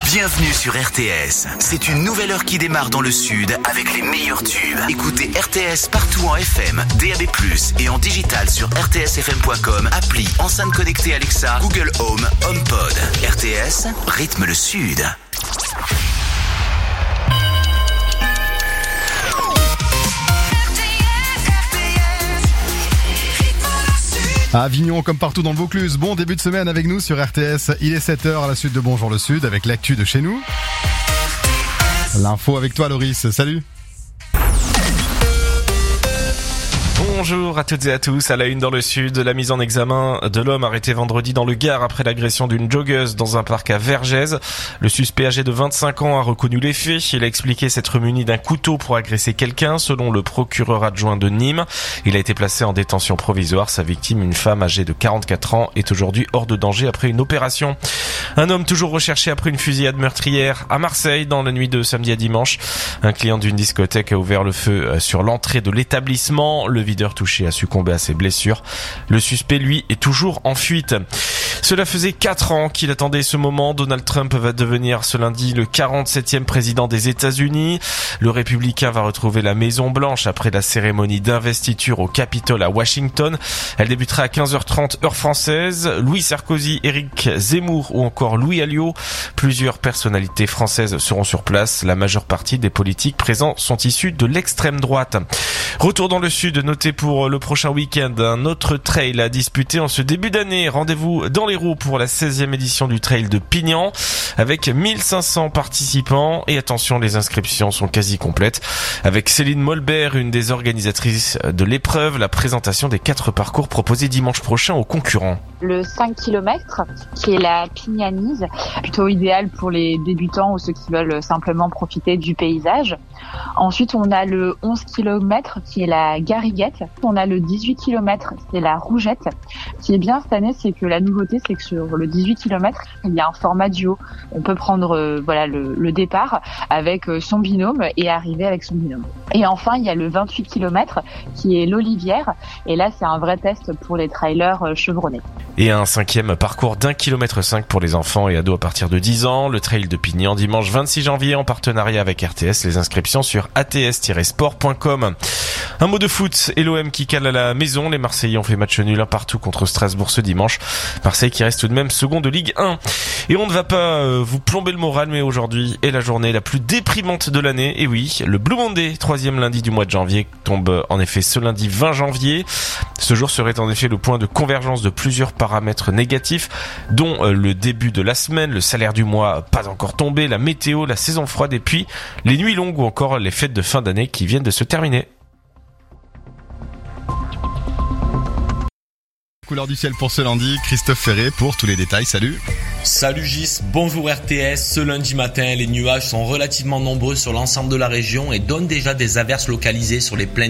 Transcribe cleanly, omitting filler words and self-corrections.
Bienvenue sur RTS. C'est une nouvelle heure qui démarre dans le sud avec les meilleurs tubes. Écoutez RTS partout en FM, DAB+, et en digital sur rtsfm.com, appli, enceinte connectée Alexa, Google Home, HomePod. RTS, rythme le sud. À Avignon, comme partout dans le Vaucluse, bon début de semaine avec nous sur RTS. Il est 7h à la suite de Bonjour le Sud avec l'actu de chez nous. L'info avec toi Loris, salut. Bonjour à toutes et à tous. À la une dans le sud, la mise en examen de l'homme arrêté vendredi dans le Gard après l'agression d'une joggeuse dans un parc à Vergès. Le suspect âgé de 25 ans a reconnu les faits. Il a expliqué s'être muni d'un couteau pour agresser quelqu'un, selon le procureur adjoint de Nîmes. Il a été placé en détention provisoire. Sa victime, une femme âgée de 44 ans, est aujourd'hui hors de danger après une opération. Un homme toujours recherché après une fusillade meurtrière à Marseille dans la nuit de samedi à dimanche. Un client d'une discothèque a ouvert le feu sur l'entrée de l'établissement. Le videur touché a succombé à ses blessures. Le suspect, lui, est toujours en fuite. Cela faisait 4 ans qu'il attendait ce moment. Donald Trump va devenir ce lundi le 47e président des États-Unis. Le républicain va retrouver la Maison Blanche après la cérémonie d'investiture au Capitole à Washington. Elle débutera à 15h30 heure française. Louis Sarkozy, Éric Zemmour ou encore Louis Alliot. Plusieurs personnalités françaises seront sur place. La majeure partie des politiques présents sont issus de l'extrême droite. Retour dans le sud, noté pour le prochain week-end, un autre trail à disputer en ce début d'année. Rendez-vous dans l'Hérault pour la 16e édition du trail de Pignan avec 1500 participants. Et attention, les inscriptions sont quasi complètes. Avec Céline Molbert, une des organisatrices de l'épreuve, la présentation des 4 parcours proposés dimanche prochain aux concurrents. Le 5 km, qui est la Pignanise, plutôt idéal pour les débutants ou ceux qui veulent simplement profiter du paysage. Ensuite, on a le 11 km, qui est la Gariguette. On a le 18 km, c'est la Rougette. Ce qui est bien cette année, c'est que la nouveauté, c'est que sur le 18 km, il y a un format duo. On peut prendre le départ avec son binôme et arriver avec son binôme. Et enfin, il y a le 28 km, qui est l'Olivière. Et là, c'est un vrai test pour les trailers chevronnés. Et un 5e parcours d'1,5 km pour les enfants et ados à partir de 10 ans. Le trail de Pignan dimanche 26 janvier en partenariat avec RTS. Les inscriptions sur ats-sport.com. Un mot de foot et l'OM qui cale à la maison. Les Marseillais ont fait match nul 1 partout contre Strasbourg ce dimanche. Marseille qui reste tout de même second de Ligue 1. Et on ne va pas vous plomber le moral, mais aujourd'hui est la journée la plus déprimante de l'année. Et oui, le Blue Monday, 3e lundi du mois de janvier, tombe en effet ce lundi 20 janvier. Ce jour serait en effet le point de convergence de plusieurs paramètres négatifs, dont le début de la semaine, le salaire du mois pas encore tombé, la météo, la saison froide et puis les nuits longues ou encore les fêtes de fin d'année qui viennent de se terminer. Couleur du ciel pour ce lundi, Christophe Ferré pour tous les détails, salut. Salut Gis, bonjour RTS. Ce lundi matin, les nuages sont relativement nombreux sur l'ensemble de la région et donnent déjà des averses localisées sur les plaines